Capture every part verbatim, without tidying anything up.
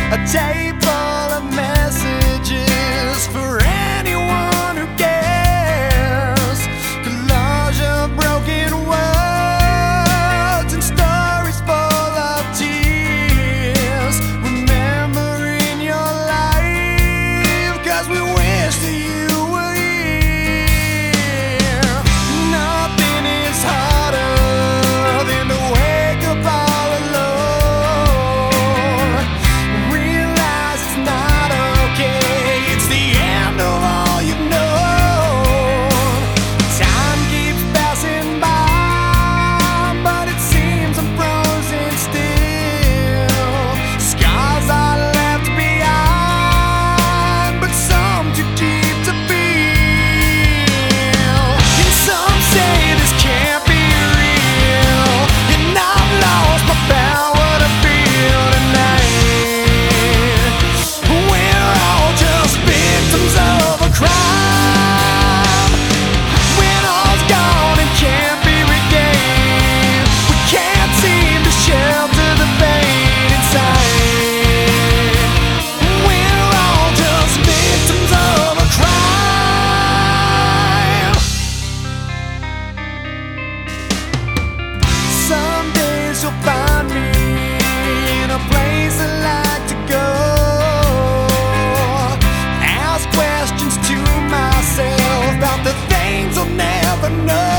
a tape full of messages for anyone who cares. Collage of broken words and stories full of tears. Remembering your life, 'cause we wish that you were here. Nothing is harder than to wake up all alone. Realize it's not okay, it's the end of all you've known. Time keeps passing by, but it seems I'm frozen still. Scars are left behind, but some too deep to feel. And some say this can't be real, and I've lost my power to feel tonight. We're all just victims of a crime. When all's gone and can't be regained, we can't seem to shelter the pain inside. We're all just victims of a crime. Some days you'll find me in a place I like to go. Ask questions to myself about the things I'll never know.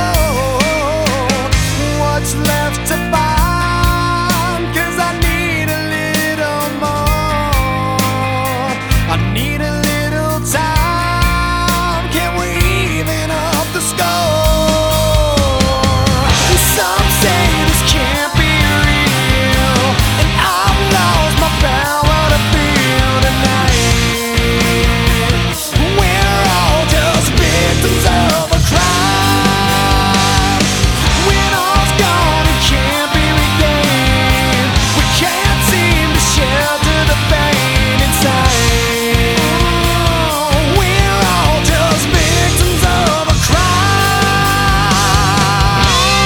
What's left to find? 'Cause I need a little more. I need a little time. Can we even up the score? Some say this can't be real, and I've lost my power to feel tonight. We're all just victims of a crime. When all's gone and can't be regained, we can't seem to shelter the pain inside. We're all just victims of a crime.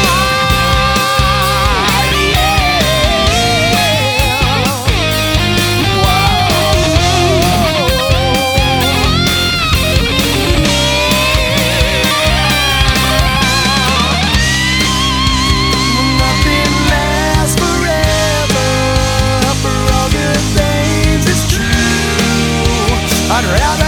Nothing lasts forever, for all good things it's true. I'd rather